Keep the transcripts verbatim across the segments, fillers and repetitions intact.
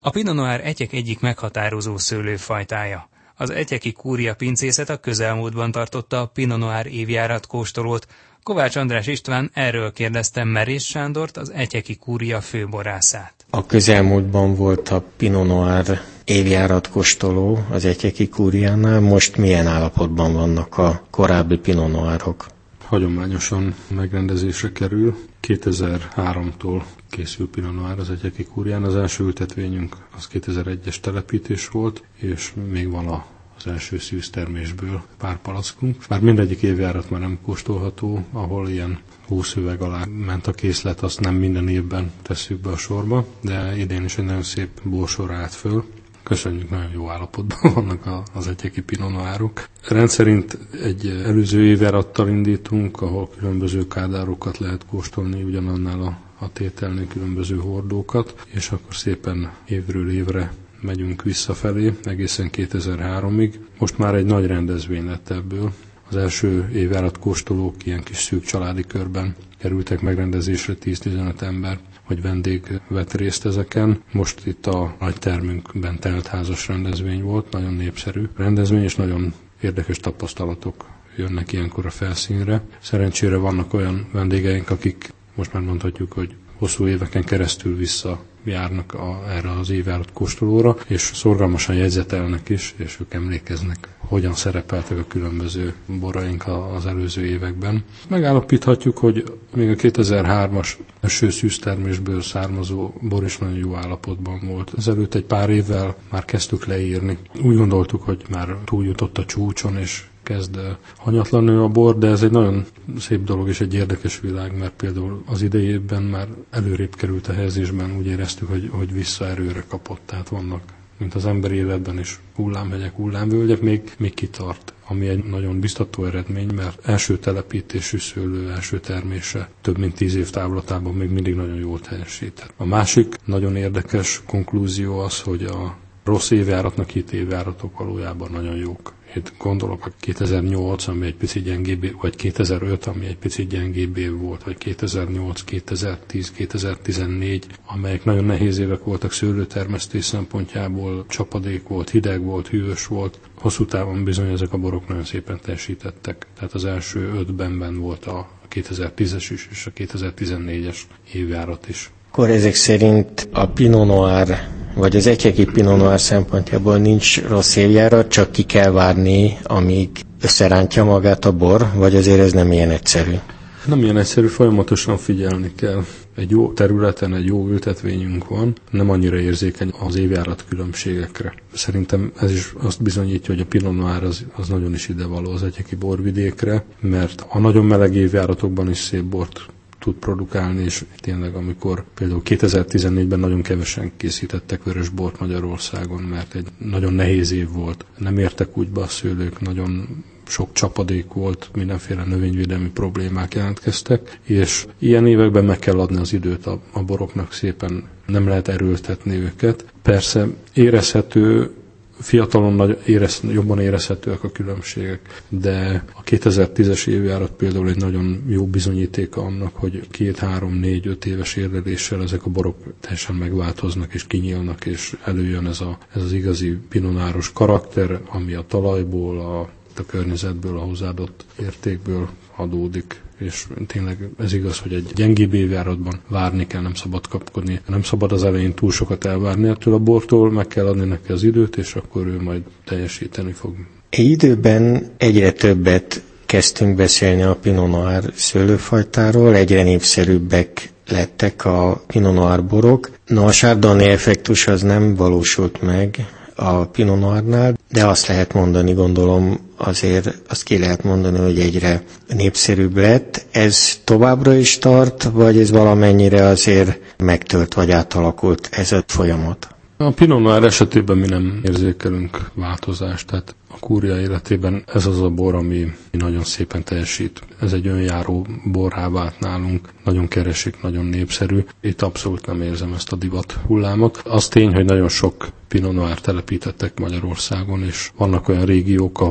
A Pinot Noir etyek egyik meghatározó szőlőfajtája. Az etyeki kúria pincészet a közelmúltban tartotta a Pinot Noir évjárat kóstolót. Kovács András István erről kérdeztem Merész Sándort, az etyeki kúria főborászát. A közelmúltban volt a Pinot Noir évjárat kóstoló az etyeki kúriánál, most milyen állapotban vannak a korábbi Pinot Noirok? Hagyományosan megrendezésre kerül. kétezer-háromtól készül Pinot Noir az etyeki kúrián. Az első ültetvényünk az kétezer-egyes telepítés volt, és még van a az első szűztermésből pár palackunk. Bár mindegyik évjárat már nem kóstolható, ahol ilyen húsz üveg alá ment a készlet, azt nem minden évben tesszük be a sorba, de idén is egy nagyon szép borsor állt föl. Köszönjük, nagyon jó állapotban vannak az etyeki Pinot Noirok. Rendszerint egy előző évjárattal indítunk, ahol különböző kádárokat lehet kóstolni, ugyanannál a, a tételnél különböző hordókat, és akkor szépen évről évre megyünk visszafelé, egészen kétezer-háromig. Most már egy nagy rendezvény lett ebből. Az első évjárat kóstolók ilyen kis szűk családi körben kerültek megrendezésre, tíz-tizenöt ember vagy vendég vett részt ezeken. Most itt a nagy termünkben teltházas rendezvény volt, nagyon népszerű rendezvény, és nagyon érdekes tapasztalatok jönnek ilyenkor a felszínre. Szerencsére vannak olyan vendégeink, akik most már mondhatjuk, hogy hosszú éveken keresztül vissza járnak a, erre az évjárat kóstolóra, és szorgalmasan jegyzetelnek is, és ők emlékeznek, hogyan szerepeltek a különböző boraink az előző években. Megállapíthatjuk, hogy még a kétezer-hármas első szűztermésből származó bor is nagyon jó állapotban volt. Ezelőtt egy pár évvel már kezdtük leírni. Úgy gondoltuk, hogy már túljutott a csúcson, és kezd hanyatlanul a bor, de ez egy nagyon szép dolog és egy érdekes világ, mert például az idejében már előrébb került a helyezésben, úgy éreztük, hogy, hogy visszaerőre kapott, tehát vannak, mint az emberi életben is, hullámhegyek, hullámvölgyek, még, még kitart, ami egy nagyon biztató eredmény, mert első telepítésű szőlő, első termése több mint tíz év távlatában még mindig nagyon jól teljesített. A másik nagyon érdekes konklúzió az, hogy a rossz évjáratnak hit évjáratok valójában nagyon jók. Itt gondolok a kétezer-nyolc, ami egy picit gyengébb, vagy kétezer-öt, ami egy picit gyengébb év volt, vagy kétezer-nyolc, kétezer-tíz, kétezer-tizennégy, amelyek nagyon nehéz évek voltak szőlőtermesztés szempontjából, csapadék volt, hideg volt, hűvös volt. Hosszú távon bizony ezek a borok nagyon szépen teljesítettek. Tehát az első ötben ben volt a kétezer-tízes is, és a kétezer-tizennégyes évjárat is. Akkor ezek szerint a Pinot Noir, vagy az etyeki Pinot Noir szempontjából nincs rossz évjárat, csak ki kell várni, amíg összerántja magát a bor, vagy azért ez nem ilyen egyszerű? Nem ilyen egyszerű, folyamatosan figyelni kell. Egy jó területen egy jó ültetvényünk van, nem annyira érzékeny az évjárat különbségekre. Szerintem ez is azt bizonyítja, hogy a Pinot Noir az, az nagyon is idevaló az etyeki borvidékre, mert a nagyon meleg évjáratokban is szép bort tud produkálni, és tényleg amikor például kétezer-tizennégyben nagyon kevesen készítettek vörös bort Magyarországon, mert egy nagyon nehéz év volt. Nem értek úgy be a szőlők, nagyon sok csapadék volt, mindenféle növényvédelmi problémák jelentkeztek, és ilyen években meg kell adni az időt a, a boroknak, szépen nem lehet erőltetni őket. Persze érezhető, fiatalon nagy, érez, jobban érezhetőek a különbségek, de a kétezer-tízes évjárat például egy nagyon jó bizonyítéka annak, hogy két, három, négy, öt éves érleléssel ezek a borok teljesen megváltoznak és kinyílnak, és előjön ez, a, ez az igazi pinonáros karakter, ami a talajból, a, a környezetből, a hozzáadott értékből adódik. És tényleg ez igaz, hogy egy gyengébb évjáratban várni kell, nem szabad kapkodni, nem szabad az elején túl sokat elvárni ettől a bortól, meg kell adni neki az időt, és akkor ő majd teljesíteni fog. Egy időben egyre többet kezdtünk beszélni a Pinot Noir szőlőfajtáról, egyre népszerűbbek lettek a Pinot Noir borok. Na, a Chardonnay effektus az nem valósult meg a Pinot Noirnál, de azt lehet mondani, gondolom, azért azt ki lehet mondani, hogy egyre népszerűbb lett. Ez továbbra is tart, vagy ez valamennyire azért megtölt, vagy átalakult ez a folyamat? A Pinot Noir esetében mi nem érzékelünk változást, tehát a kúria életében ez az a bor, ami nagyon szépen teljesít. Ez egy önjáró borrá vált nálunk, nagyon keresik, nagyon népszerű. Itt abszolút nem érzem ezt a divat hullámot. Az tény, hogy nagyon sok Pinot Noir telepítettek Magyarországon, és vannak olyan régiók, ahol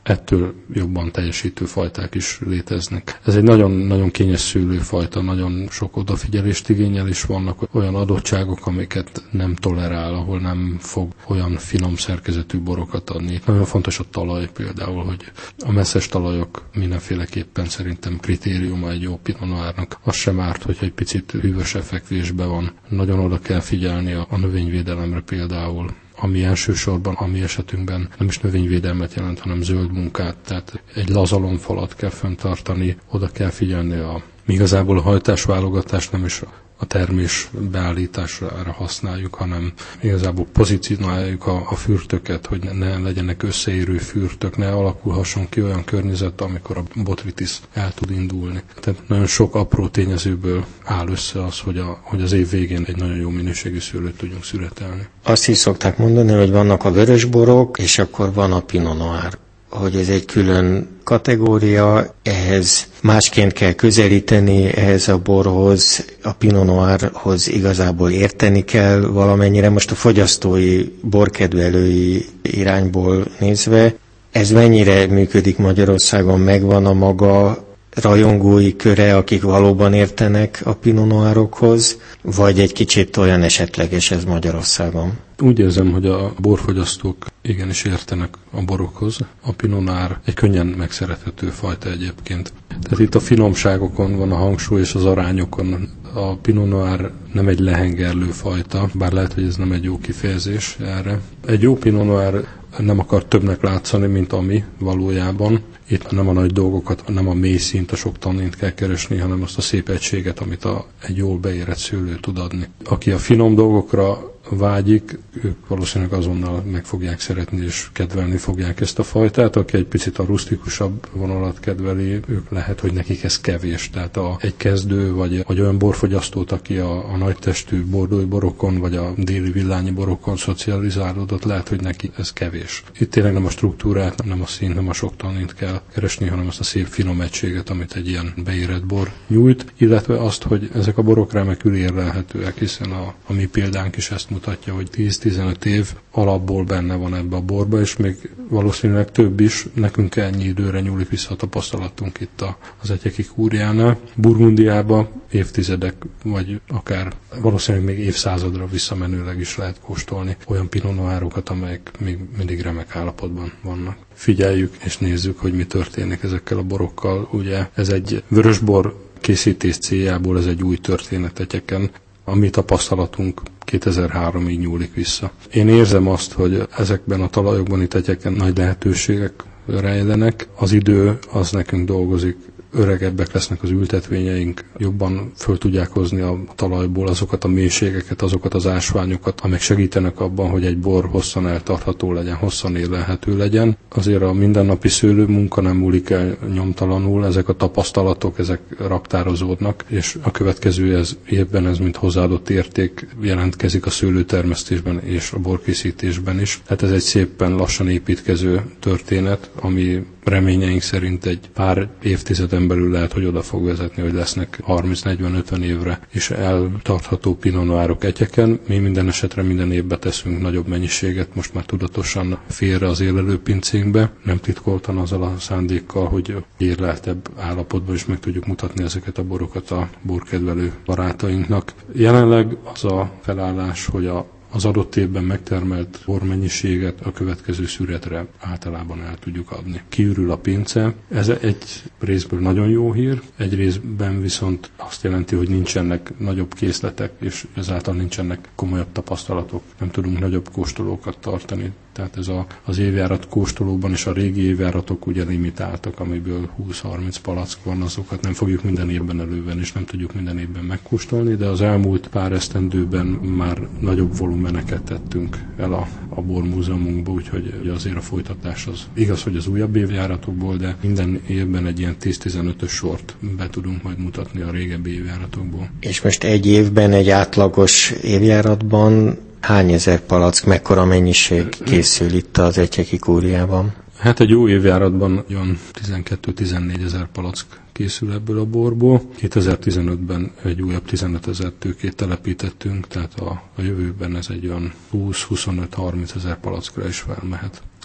ettől jobban teljesítő fajták is léteznek. Ez egy nagyon-nagyon kényes szőlőfajta, nagyon sok odafigyelést igényel, és vannak olyan adottságok, amiket nem tolerál, ahol nem fog olyan finom szerkezetű borokat adni. Nagyon fontos a talaj például, hogy a messzes talajok mindenféleképpen szerintem kritériuma egy jó Pinot Noirnak. Az sem árt, hogyha egy picit hűvösebb fekvésben van. Nagyon oda kell figyelni a, a növényvédelemre például, ami elsősorban a mi esetünkben nem is növényvédelmet jelent, hanem zöld munkát. Tehát egy lazalomfalat kell fenntartani, oda kell figyelni a igazából a hajtásválogatást nem is a termés beállítására használjuk, hanem igazából pozícionáljuk a, a fürtöket, hogy ne, ne legyenek összeérő fürtök, ne alakulhasson ki olyan környezet, amikor a botrytis el tud indulni. Tehát nagyon sok apró tényezőből áll össze az, hogy, a, hogy az év végén egy nagyon jó minőségű szőlőt tudjunk szüretelni. Azt is szokták mondani, hogy vannak a vörösborok, és akkor van a Pinot Noir, hogy ez egy külön kategória, ehhez másként kell közelíteni, ehhez a borhoz, a Pinot Noirhoz igazából érteni kell valamennyire. Most a fogyasztói, borkedvelői irányból nézve, ez mennyire működik Magyarországon, megvan a maga rajongói köre, akik valóban értenek a Pinot Noirokhoz, vagy egy kicsit olyan esetleges ez Magyarországon? Úgy érzem, hogy a borfogyasztók igenis értenek a borokhoz. A Pinot Noir egy könnyen megszerethető fajta egyébként. Tehát itt a finomságokon van a hangsúly és az arányokon. A Pinot Noir nem egy lehengerlő fajta, bár lehet, hogy ez nem egy jó kifejezés erre. Egy jó Pinot Noir nem akar többnek látszani, mint ami valójában. Itt nem a nagy dolgokat, nem a mély szint, a sok tannint kell keresni, hanem azt a szép egységet, amit a, egy jól beérett szőlő tud adni. Aki a finom dolgokra vágyik, ők valószínűleg azonnal meg fogják szeretni és kedvelni fogják ezt a fajtát. Aki egy picit a rusztikusabb vonalat kedveli, ők lehet, hogy nekik ez kevés. Tehát a, egy kezdő, vagy, vagy olyan borfogyasztót, aki a, a nagytestű bordói borokon, vagy a déli villányi borokon szocializálódott, lehet, hogy neki ez kevés. Itt tényleg nem a struktúrát, nem a színt, nem a sok tannint kell keresni, hanem azt a szép finom egységet, amit egy ilyen beérett bor nyújt, illetve azt, hogy ezek a borok remekül érlelhetőek, hiszen a, a mi példánk is ezt mutatja, hogy tíz-tizenöt év alapból benne van ebbe a borba, és még valószínűleg több is. Nekünk ennyi időre nyúlik vissza a tapasztalatunk itt a, az Egyeki Kúriánál. Burgundiába évtizedek, vagy akár valószínűleg még évszázadra visszamenőleg is lehet kóstolni olyan Pinot Noirokat, amelyek még mindig remek állapotban vannak. Figyeljük és nézzük, hogy mi történik ezekkel a borokkal. Ugye ez egy vörösbor készítés céljából, ez egy új történet Egyeken. A mi tapasztalatunk kétezer-háromig nyúlik vissza. Én érzem azt, hogy ezekben a talajokban itt Egyeken nagy lehetőségek rejlenek. Az idő az nekünk dolgozik, öregebbek lesznek az ültetvényeink, jobban föl tudják hozni a talajból azokat a mélységeket, azokat az ásványokat, amelyek segítenek abban, hogy egy bor hosszan eltartható legyen, hosszan élelhető legyen. Azért a mindennapi szőlő munka nem múlik el nyomtalanul, ezek a tapasztalatok, ezek raktározódnak, és a következő ez, évben ez mint hozzáadott érték jelentkezik a szőlőtermesztésben és a borkészítésben is. Hát ez egy szépen lassan építkező történet, ami reményeink szerint egy pár évtizeden belül lehet, hogy oda fog vezetni, hogy lesznek harminc-negyven-ötven évre is eltartható Pinot Noirok Egyeken. Mi minden esetre minden évben teszünk nagyobb mennyiséget, most már tudatosan félre az élelő pincénkbe, nem titkoltan azzal a szándékkal, hogy érleltebb állapotban is meg tudjuk mutatni ezeket a borokat a borkedvelő barátainknak. Jelenleg az a felállás, hogy a az adott évben megtermelt bormennyiséget a következő szüretre általában el tudjuk adni. Kiürül a pince, ez egy részből nagyon jó hír, egy részben viszont azt jelenti, hogy nincsenek nagyobb készletek, és ezáltal nincsenek komolyabb tapasztalatok, nem tudunk nagyobb kóstolókat tartani. Tehát ez a, az évjárat kóstolóban és a régi évjáratok ugye limitáltak, amiből húsz-harminc palack van, azokat nem fogjuk minden évben elővenni, és nem tudjuk minden évben megkóstolni, de az elmúlt pár esztendőben már nagyobb volumeneket tettünk el a, a bormúzeumunkba, úgyhogy azért a folytatás az igaz, hogy az újabb évjáratokból, de minden évben egy ilyen tíz-tizenötös sort be tudunk majd mutatni a régebbi évjáratokból. És most egy évben, egy átlagos évjáratban hány ezer palack, mekkora mennyiség készül itt az Egyeki Kúriában? Hát egy jó évjáratban olyan tizenkét-tizennégy ezer palack készül ebből a borból. kétezer-tizenötben egy újabb tizenöt ezer tőkét telepítettünk, tehát a, a jövőben ez egy olyan húsz-huszonöt-harminc ezer palackra is felmehet.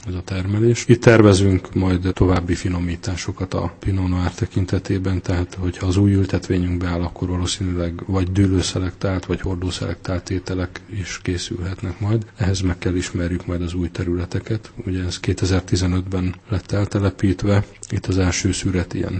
ez a termelés. Itt tervezünk majd további finomításokat a Pinot Noir tekintetében, tehát hogyha az új ültetvényünk beáll, akkor valószínűleg vagy dűlőszelektált, vagy hordószelektált ételek is készülhetnek majd. Ehhez meg kell ismerjük majd az új területeket. Ugye ez kétezer-tizenötben lett eltelepítve, itt az első szüret ilyen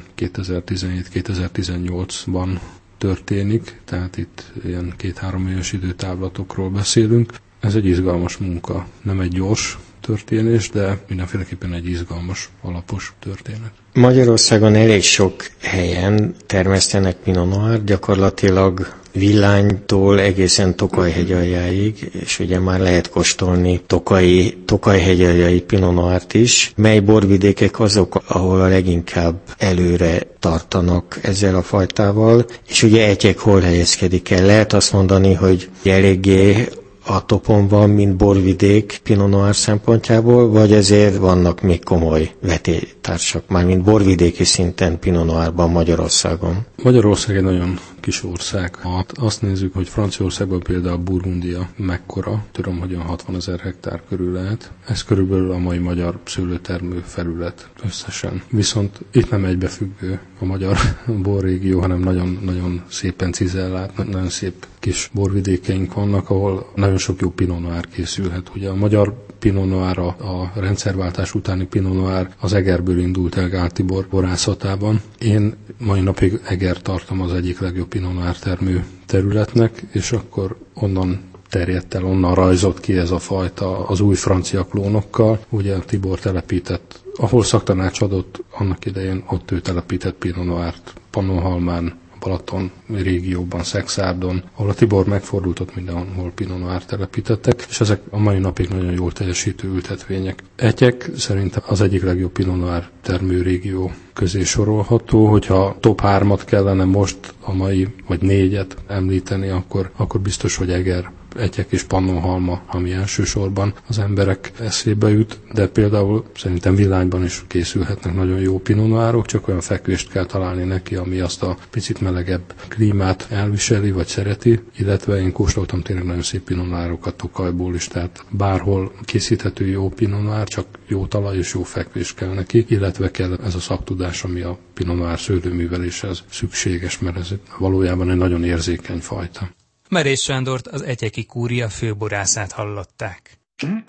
kétezer-tizenhét-kétezer-tizennyolcban történik, tehát itt ilyen két-három éves időtávlatokról beszélünk. Ez egy izgalmas munka, nem egy gyors történés, de mindenféleképpen egy izgalmas, alapos történet. Magyarországon elég sok helyen termesztenek Pinot Noir, gyakorlatilag Villánytól egészen Tokaj-hegyaljáig, és ugye már lehet kóstolni Tokai, Tokaj-hegyaljai Pinot Noirt is, mely borvidékek azok, ahol a leginkább előre tartanak ezzel a fajtával, és ugye Etyek hol helyezkedik el. Lehet azt mondani, hogy eléggé a topon van, mint borvidék Pinot Noir szempontjából, vagy ezért vannak még komoly vetélytársak, már mint borvidéki szinten Pinot Noirban Magyarországon? Magyarország egy nagyon kis ország. Ha azt nézzük, hogy Franciaországban például Burgundia mekkora, tudom, hogy olyan hatvanezer hektár körül lehet. Ez körülbelül a mai magyar szőlőtermő felület összesen. Viszont itt nem egybefüggő a magyar borrégió, hanem nagyon-nagyon szépen cizellált, nagyon szép kis borvidékeink vannak, ahol nagyon sok jó Pinot Noir készülhet. Ugye a magyar Pinot Noir, a, a rendszerváltás utáni Pinot Noir az Egerből indult el Gál Tibor borászatában. Én mai napig Eger tartom az egyik legjobb Pinot Noir termő területnek, és akkor onnan terjedt el, onnan rajzott ki ez a fajta az új francia klónokkal. Ugye a Tibor telepített, ahol szaktanács adott, annak idején ott ő telepített Pinot Noirt Pannonhalmán, Balaton régióban, Szexárdon, ahol a Tibor megfordult, ott mindenhol Pinot Noir telepítettek, és ezek a mai napig nagyon jól teljesítő ültetvények. Etyek szerintem az egyik legjobb Pinot Noir termőrégió közé sorolható, hogyha top hármat kellene most a mai, vagy négyet említeni, akkor, akkor biztos, hogy Eger, Etyek és Pannonhalma, ami elsősorban az emberek eszébe jut, de például szerintem Villányban is készülhetnek nagyon jó Pinot Noirok, csak olyan fekvést kell találni neki, ami azt a picit melegebb klímát elviseli, vagy szereti, illetve én kóstoltam tényleg nagyon szép Pinot Noirokat Tokajból is, tehát bárhol készíthető jó Pinot Noir, csak jó talaj és jó fekvés kell neki, illetve kell ez a szaktudás, ami a Pinot Noir szőlőműveléshez szükséges, mert ez valójában egy nagyon érzékeny fajta. Merész Sándort, az Etyeki Kúria főborászát hallották.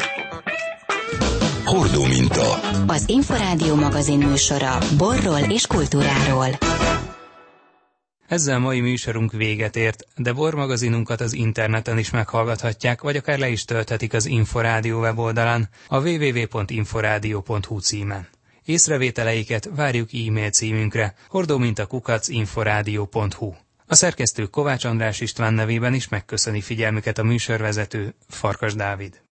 Hordó minta. Az Inforádió magazin műsora borról és kultúráról. Ezzel mai műsorunk véget ért, de bormagazinunkat az interneten is meghallgathatják, vagy akár le is tölthetik az Inforádió weboldalán, a double-u double-u double-u pont inforádió pont hu címen. Észrevételeiket várjuk e-mail címünkre hordóminta kukac inforádió pont hu. A szerkesztő Kovács András István nevében is megköszöni figyelmüket a műsorvezető Farkas Dávid.